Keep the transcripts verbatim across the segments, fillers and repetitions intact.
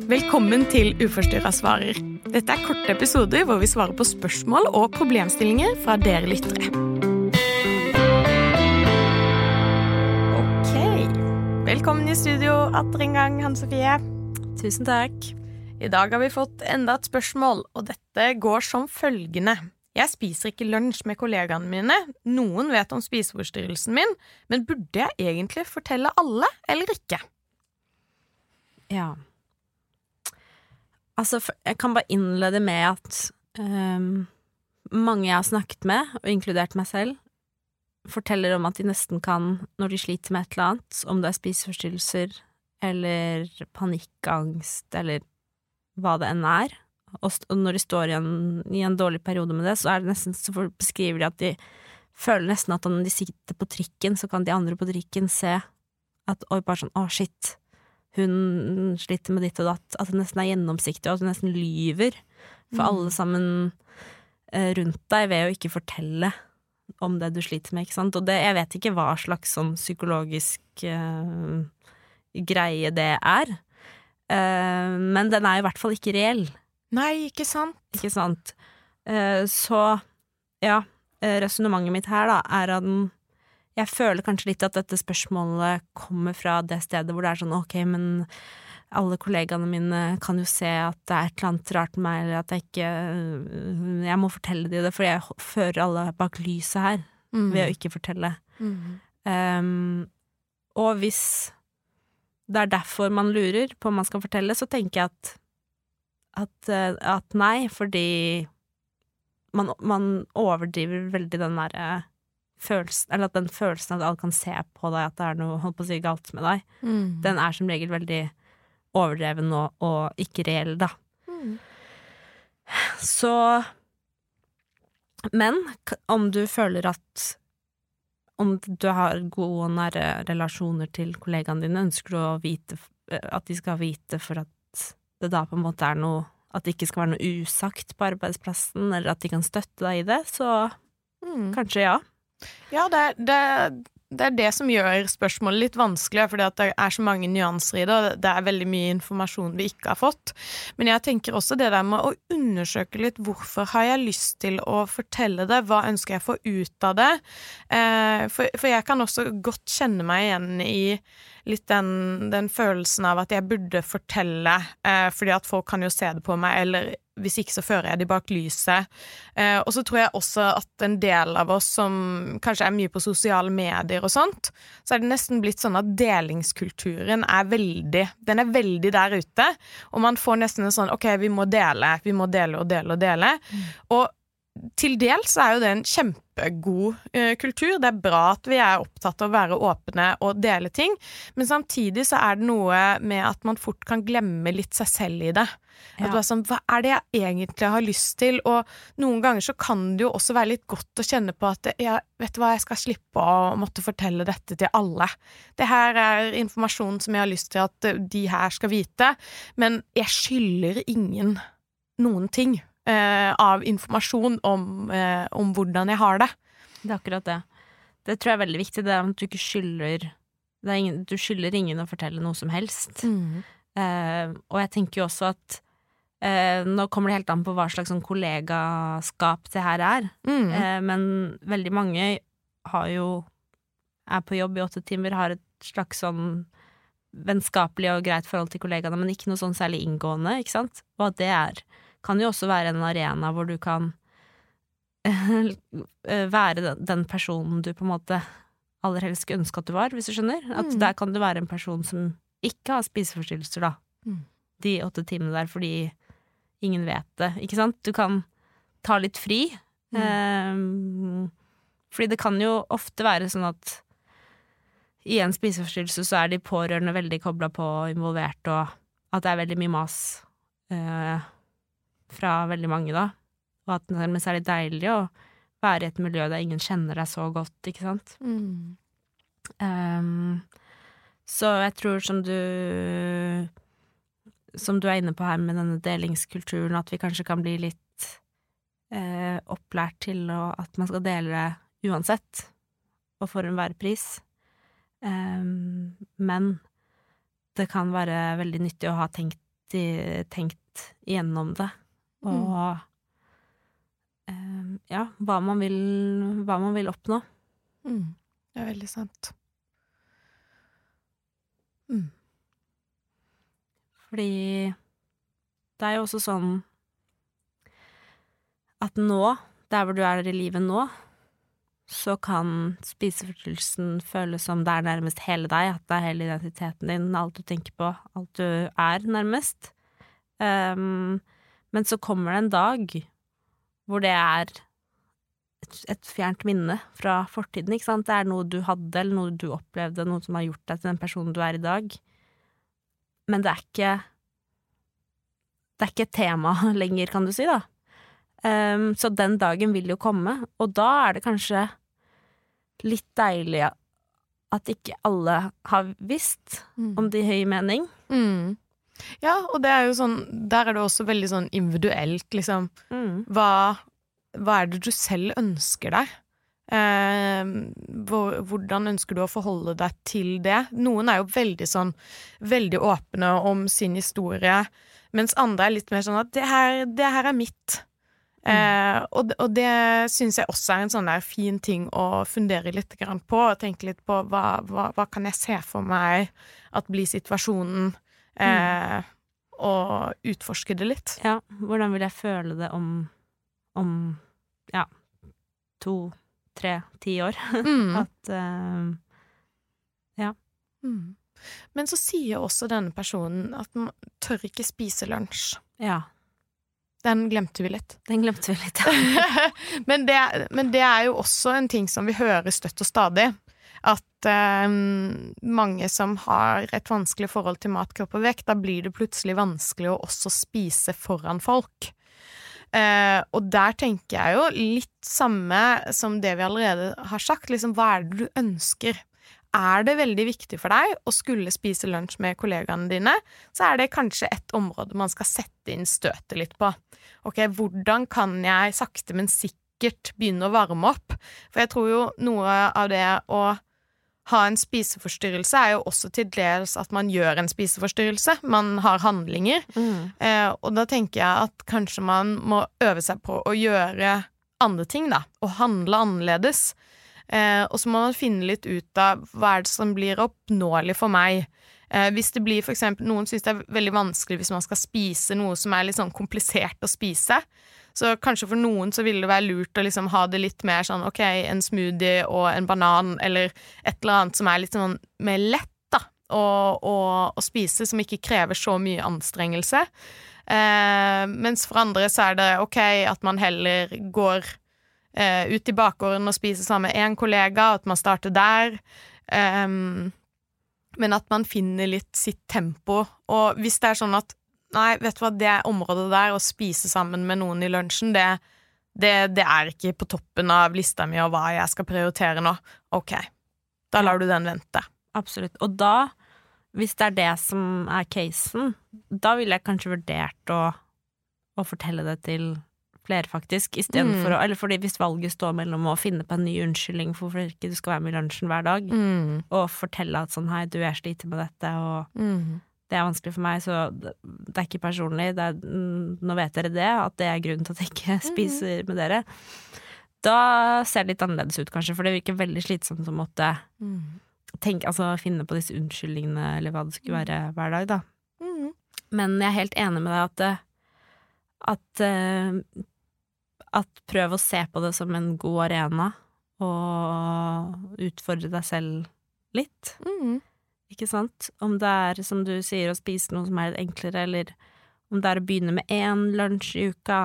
Velkommen til Uforstyrret svarer. Dette er korte episoder hvor vi svarer på spørsmål og problemstillinger fra dere lyttere. Ok, velkommen i studio atter en gang, Hanne-Sofie. Tusen takk. I dag har vi fått enda et spørsmål, og dette går som følgende. Jeg spiser ikke lunsj med kollegaene mine. Noen vet om spiseforstyrrelsen min, men burde jeg egentlig fortelle alle, eller ikke? Ja. Altså, jeg kan bare innlede med at um, mange jeg har snakket med, og inkludert meg selv, forteller om at de nesten kan, når de sliter med et eller annet, om det er spiseforstyrrelser, eller panikkangst, eller hva det enn er, og når de står i en, i en dårlig periode med det, så er det nesten, så beskriver de at de føler nesten at når de sitter på trikken, så kan de andre på trikken se at, oi, bare sånn, å shit, hun sliter med ditt og datt, at det nesten er gjennomsiktig, og at hun nesten lyver for mm. alle sammen eh, rundt deg ved å ikke fortelle om det du sliter med, ikke sant? Og det, jeg vet ikke hva slags sånn psykologisk eh, greie det er, eh, men den er i hvert fall ikke reell. Nei, ikke sant? Ikke sant? Eh, så, ja, resonemanget mitt her da, er at den jeg føler kanskje litt at dette spørsmålet kommer fra det stedet hvor det er sånn, ok, men alle kollegaene mine kan jo se at det er et eller annet rart med meg, eller at jeg ikke, jeg må fortelle de det, for jeg fører alle bak lyset her, mm. ved å ikke fortelle. Mm. Um, og hvis det er derfor man lurer på om man skal fortelle, så tenker jeg at, at, at nei, fordi man, man overdriver veldig den der følelsen, eller at den følelsen at alle kan se på deg at det er noe, holdt på å si, galt med deg, mm. den er som regel veldig overdreven og, og ikke reell, da. Mm. Så, men om du føler at om du har gode og nære relasjoner til kollegaene dine, ønsker du å vite, at de skal vite for at det da på en måte er noe, at det ikke skal være noe usagt på arbeidsplassen, eller at de kan støtte deg i det, så mm. kanskje ja. Ja, det er, det, det er det som gjør spørsmålet litt vanskelig, fordi at det er så mange nyanser i det, og det er veldig mye informasjon vi ikke har fått. Men jeg tenker også det der med å undersøke litt hvorfor har jeg lyst til å fortelle det, hva ønsker jeg å få ut av det. Eh, for, for jeg kan også godt kjenne meg igjen i litt den, den følelsen av at jeg burde fortelle, eh, fordi at folk kan jo se det på meg, eller hvis ikke så fører jeg de bak lyset. Eh, og så tror jeg også at en del av oss som kanskje er mye på sosiale medier og sånt, så er det nesten blitt sånn at delingskulturen er veldig, den er veldig der ute, og man får nesten en sånn, ok, vi må dele, vi må dele og dele og dele. Mm. Og til dels er jo det en kjempegod uh, kultur. Det er bra at vi er opptatt av å være åpne og dele ting, men samtidig så er det noe med at man fort kan glemme litt seg selv i det. Ja. At det er sånn, hva er det jeg egentlig har lyst til? Og noen ganger så kan det jo også være litt godt å kjenne på at jeg vet du hva, jeg skal slippe å måtte fortelle dette til alle. Det her er informasjon som jeg har lyst til at de her skal vite, men jeg skylder ingen noen ting. Uh, av informasjon om, uh, om hvordan jeg har det. Det er akkurat det. Det tror jeg er veldig viktig, det er at du ikke skylder det er ingen, du skylder ingen å fortelle noe som helst. Mm. Uh, og jeg tenker jo også at uh, nå kommer det helt an på hva slags sånn kollegaskap det her er. Mm. Uh, men veldig mange har jo er på jobb i åtte timer, har et slags sånn vennskapelig og greit forhold til kollegaene, men ikke noe sånn særlig inngående, ikke sant? Og at det er kan jo også være en arena hvor du kan være den personen du på en måte aller helst skulle ønske at du var, hvis du skjønner. At mm. der kan du være en person som ikke har spiseforstyrrelser, da. Mm. De åtte timene der, fordi ingen vet det, ikke sant? Du kan ta litt fri. Mm. Um, fordi det kan jo ofte være sånn at i en spiseforstyrrelse så er de pårørende veldig koblet på og involvert, og at det er veldig mye mas uh, fra veldig mange da, og at det er litt deilig å være i et miljø der ingen kjenner deg så godt, ikke sant? Mm. Um, så jeg tror som du som du er inne på her med denne delingskulturen, at vi kanskje kan bli litt eh, opplært til å, at man skal dele det uansett, og for enhver pris. Um, men det kan være veldig nyttig å ha tenkt riktig tenkt igjennom det, og mm. eh, ja, hva man vil, hva man vil oppnå. Mm. Det er veldig sant. Mm. Fordi det er jo også sånn at nå, der hvor du er i livet nå, så kan spiseforstyrrelsen føles som det er nærmest hele deg, at det er hele identiteten din, alt du tenker på, alt du er nærmest. Um, men så kommer det en dag hvor det er et, et fjernt minne fra fortiden, ikke sant? Det er noe du hadde, eller noe du opplevde, noe som har gjort deg til den personen du er i dag. Men det er ikke det er ikke et tema lenger, kan du si da. Um, så den dagen vil jo komme, og da er det kanskje litt deilig at ikke alle har visst mm. om det gir mening. Mm. Ja, og det er jo sånn, der er det også veldig sånn individuelt, liksom. Mm. Hva, hva er det du selv ønsker deg? Eh, hvor, hvordan ønsker du å forholde deg til det? Noen er jo veldig sånn, veldig åpne om sin historie, mens andre er litt mer sånn at det her, det her er mitt. Mm. Eh, og, og det synes jeg også er en sånn der fin ting å fundere litt grann på, og tenke litt på hva, hva, hva kan jeg se for meg at blir situasjonen, eh, mm. og utforske det litt. Ja, hvordan vil jeg føle det om, om ja, to, tre, ti år? Mm. At, uh, ja. Mm. Men så sier også denne personen at man tør ikke spise lunsj. Ja. Den glemte vi litt. Den glemte vi litt, ja. men, det, men det er jo også en ting som vi hører støtt og stadig. At eh, mange som har et vanskelig forhold til mat, kropp og vekt, da blir det plutselig vanskelig å også spise foran folk. Eh, og der tenker jeg jo litt samme som det vi allerede har sagt. Liksom, hva er det du ønsker? Er det veldig viktig for deg å skulle spise lunsj med kollegaene dine, så er det kanskje et område man skal sette inn støtet litt på. Ok, hvordan kan jeg sakte, men sikkert begynne å varme opp? For jeg tror jo noe av det å ha en spiseforstyrrelse er jo også til dels at man gjør en spiseforstyrrelse. Man har handlinger. Mm. Eh, og da tenker jeg at kanskje man må øve seg på å gjøre andre ting, da. Og handle annerledes. Eh, og så må man finne litt ut av hva er det som blir oppnåelig for meg. Eh, hvis det blir for eksempel, noen synes det er veldig vanskelig hvis man skal spise noe som er litt sånn komplisert å spise, så kanskje for noen så vil det være lurt å liksom ha det litt mer sånn, ok, en smoothie og en banan, eller et eller annet som er litt sånn mer lett da, å, å, å spise, som ikke krever så mye anstrengelse. Eh, mens for andre så er det ok at man heller går Uh, ut i bakgården og spise sammen med en kollega, at man starter der, um, men at man finner litt sitt tempo. Og hvis det er sånn at nei, vet du hva, det området der, å spise sammen med noen i lunsjen, det, det, det er ikke på toppen av lista mi og hva jeg skal prioritere nå. Ok, da lar du den vente. Absolutt. Og da, hvis det er det som er casen, da ville jeg kanskje vurdert å, å fortelle det til flere faktisk, i stedet mm. for å, eller fordi hvis valget står mellom å finne på en ny unnskyldning for hvorfor ikke du skal være med i lunsjen hver dag, mm. og fortelle at sånn, hei, du er sliter med dette, og mm. det er vanskelig for meg, så det, det er ikke personlig, det er, nå vet dere det, at det er grunnen til at jeg ikke spiser med dere. Da ser det litt annerledes ut kanskje, for det virker veldig slitsomt å måtte mm. tenke, altså finne på disse unnskyldningene, eller hva det skulle være hver dag da. Mm. Men jeg er helt enig med deg at det at, uh, at prøv å se på det som en god arena og utfordre deg selv litt. Mm. Ikke sant? Om det er, som du sier, å spise noe som er litt enklere, eller om det er å begynne med én lunsj i uka.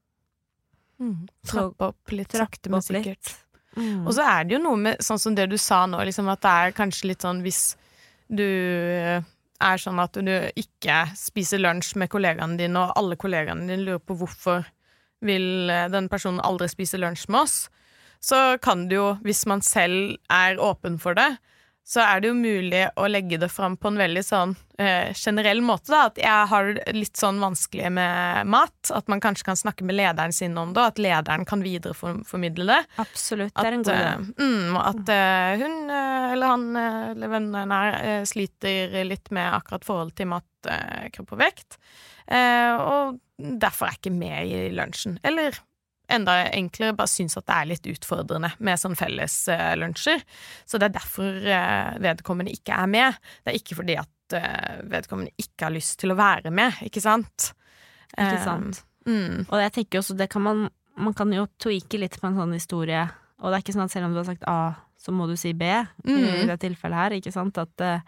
Mm. Trappe opp litt, sakte men sikkert. Mm. Og så er det jo noe med, sånn som det du sa nå, liksom, at det er kanskje litt sånn hvis du er sånn at du ikke spiser lunsj med kollegaene dine, og alle kollegaene dine lurer på hvorfor vil den personen aldri spise lunsj med oss, så kan det jo, hvis man selv er åpen for det, så er det jo mulig å legge det fram på en veldig sånn eh, generell måte da, at jeg har litt sånn vanskelig med mat, at man kanskje kan snakke med lederen sin om det, og at lederen kan videreformidle det. Absolutt, det er en god idé. At, mm, at uh, hun, uh, eller han, uh, eller vennen her, uh, sliter litt med akkurat forhold til mat, uh, kropp og vekt, uh, og derfor er ikke med i lunsjen. Eller enda enklere, bare synes at det er litt utfordrende med sånn felles uh, lunsjer. Så det er derfor uh, vedkommende ikke er med. Det er ikke fordi at uh, vedkommende ikke har lyst til å være med, ikke sant? Ikke sant. Uh, mm. Og jeg tenker også, det kan man, man kan jo tweake litt på en sånn historie, og det er ikke sånn at selv om du har sagt A, så må du si B, mm. i det tilfellet her, ikke sant? At uh,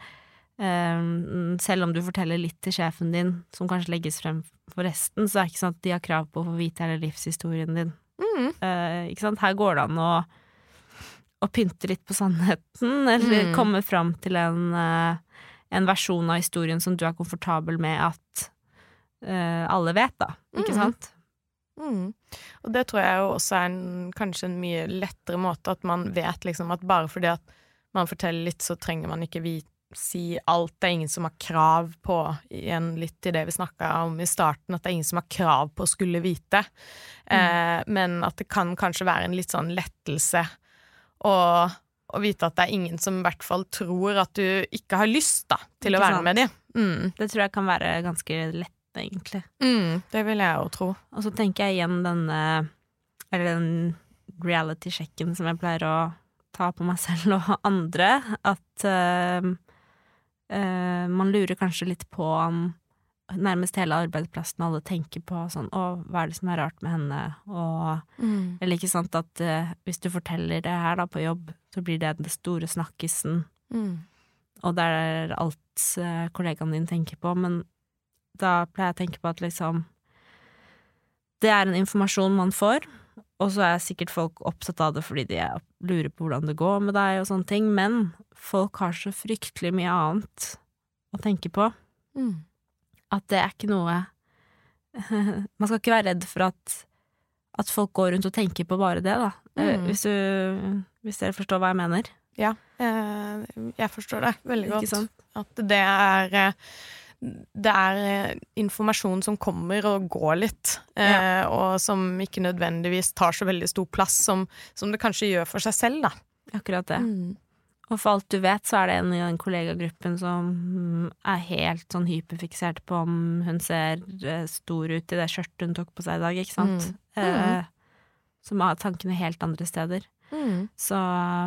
um, selv om du forteller litt til sjefen din, som kanskje legges frem for resten, så er det ikke sånn at de har krav på å få vite hele livshistorien din. Mm. Uh, ikke sant? Her går det an å, å pynte litt på sannheten, eller mm. komme fram til en, uh, en versjon av historien som du er komfortabel med at uh, alle vet, da. Ikke mm. sant? Mm. Og det tror jeg jo også er en, kanskje en mye lettere måte, at man vet liksom at bare fordi at man forteller litt, så trenger man ikke vite si alt, det er ingen som har krav på, igjen litt til det vi snakket om i starten, at det er ingen som har krav på å skulle vite, mm. eh, men at det kan kanskje være en litt sånn lettelse og, og vite at det er ingen som i hvert fall tror at du ikke har lyst da, til ikke å være sant? Med dem. Mm. Det tror jeg kan være ganske lett, egentlig. Mm, det vil jeg jo tro. Og så tenker jeg igjen denne, eller den reality-sjekken som jeg pleier å ta på meg selv og andre, at uh, Uh, man lurer kanskje litt på om nærmest hele arbeidsplassen alle tenker på sånn, å, hva er det som er rart med henne, og mm. eller ikke sant at uh, hvis du forteller det her da på jobb, så blir det den store snakkisen, mm. og det er alt uh, kollegaen din tenker på, men da pleier jeg å tenke på at liksom det er en informasjon man får, og så er sikkert folk opptatt av det fordi de lurer på hvordan det går med deg og sånne ting, men folk har så fryktelig mye annet å tenke på. Mm. At det er ikke noe man skal ikke være redd for at, at folk går rundt og tenker på bare det, da. Mm. Hvis, du, hvis dere forstår hva jeg mener. Ja, jeg, jeg forstår det veldig godt. Ikke sant? At det er det er informasjon som kommer og går litt, ja. eh, og som ikke nødvendigvis tar så veldig stor plass som, som det kanskje gjør for seg selv, da. Akkurat det. Mm. Og for alt du vet, så er det en i den kollegagruppen som er helt sånn hyperfiksert på om hun ser stor ut i det skjørtet hun tok på seg i dag, ikke sant? Mm. Eh, som har tankene helt andre steder. Mm. Så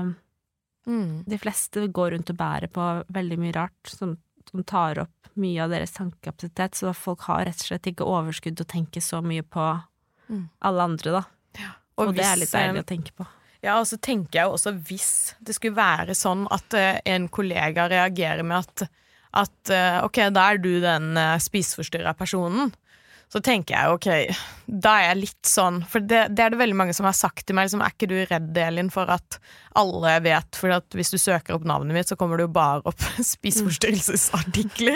mm. de fleste går rundt og bærer på veldig mye rart som, som tar opp mye av deres tankekapasitet, så folk har rett og slett ikke overskudd til å tenke så mye på mm. alle andre, da. Ja. Og, og hvis, det er litt deilig å tenke på. Ja, og så tenker jeg også hvis det skulle være sånn at uh, en kollega reagerer med at, at uh, ok, da er du den uh, spiseforstyrret personen, så tenker jeg, ok, da er jeg litt sånn, for det, det er det veldig mange som har sagt til meg, liksom, er ikke du redd, Elin, for at alle vet, for at hvis du søker opp navnet mitt, så kommer det jo bare opp spiseforstyrrelsesartikler.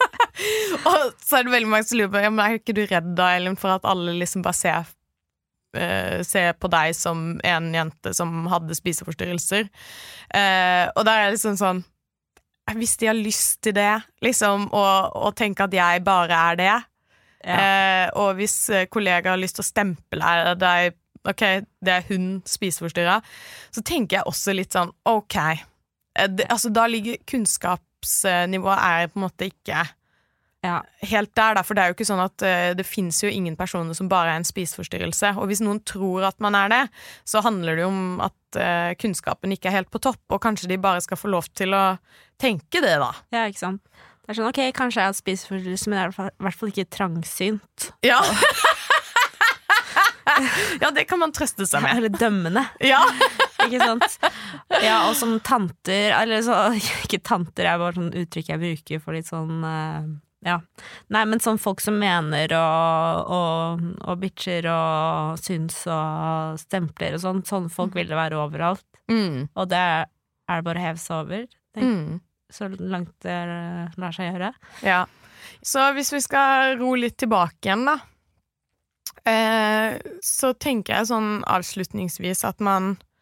Og så er det veldig mange som lurer på, ja, men er ikke du redd da, Elin, for at alle liksom bare ser, uh, ser på deg som en jente som hadde spiseforstyrrelser? Uh, og da er det liksom sånn, hvis de har lyst til det, liksom, og, og tenker at jeg bare er det, ja. Eh, og hvis kollegaer har lyst til å stemple deg, ok, det er hun spiseforstyrret, så tenker jeg også litt sånn, ok, det, altså da ligger kunnskapsnivået er på en måte ikke ja. Helt der, for det er jo ikke sånn at uh, det finnes jo ingen personer som bare er en spiseforstyrrelse, og hvis noen tror at man er det, så handler det jo om at uh, kunnskapen ikke er helt på topp, og kanskje de bare skal få lov til å tenke det da. Ja, ikke sant. Det er sånn, ok, kanskje jeg har spiseforstyrrelse, men jeg er i hvert fall ikke trangsynt. Ja. Ja, det kan man trøste seg med. Eller dømmende. Ja. Ikke sant? Ja, og som tanter, eller så, ikke tanter, er bare sånn uttrykk jeg bruker for litt sånn, uh, ja. Nei, men sånn folk som mener og, og, og bitcher og syns og stempler og sånn, sånn folk vil det være overalt. Mm. Og det er det bare å heve seg over, tenk. Mm. Så langt det lar seg gjøre. Ja. Så hvis vi skal ro litt tilbake igjen da, eh, så tenker jeg sånn avslutningsvis at man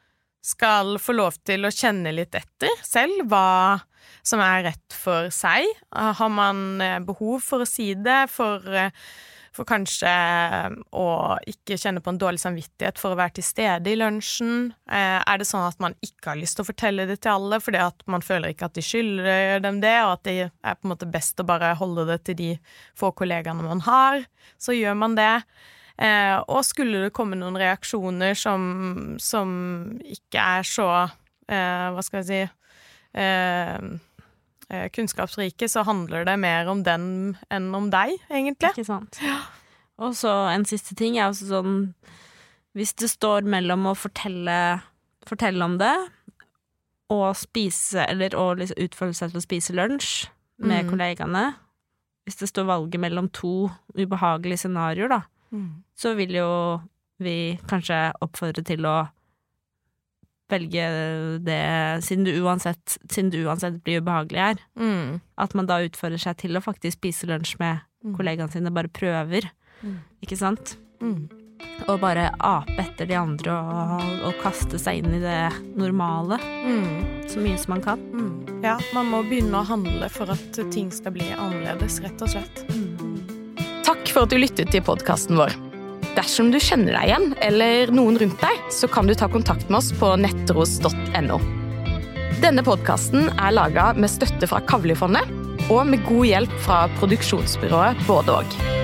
skal få lov til å kjenne litt etter selv hva som er rett for seg. Har man behov for å si det, for, for kanskje å ikke kjenne på en dårlig samvittighet for å være til stede i lunsjen? Er det sånn at man ikke har lyst til å fortelle det til alle, fordi at man føler ikke at de skylder dem det, og at det er på en måte best å bare holde det til de få kollegaene man har, så gjør man det. Eh, og skulle det komme noen reaksjoner som, som ikke er så, eh, hva skal jeg si, eh, eh, kunnskapsrike, så handler det mer om den enn om deg, egentlig. Ikke sant. Ja. Og så en siste ting er også sånn, hvis det står mellom å fortelle, fortelle om det, og spise, eller å liksom utfordre seg til å spise lunsj med mm. kollegaene, hvis det står valget mellom to ubehagelige scenarioer da, Mm. så vil jo vi kanskje oppfordre til å velge det, siden det uansett, siden det uansett blir ubehagelig her, mm. at man da utfordrer seg til å faktisk spise lunsj med mm. kollegaene sine, bare prøver, mm. ikke sant? Mm. Og bare ape etter de andre og, og kaste seg inn i det normale, mm. så mye som man kan. Mm. Ja, man må begynne å handle for at ting skal bli annerledes, rett og slett. Mm. Takk for at du lyttet til podcasten vår. Dersom du kjenner deg igjen, eller noen rundt deg, så kan du ta kontakt med oss på nettros punktum no. Denne podcasten er laget med støtte fra Kavli-fondet, og med god hjelp fra produksjonsbyrået Både og.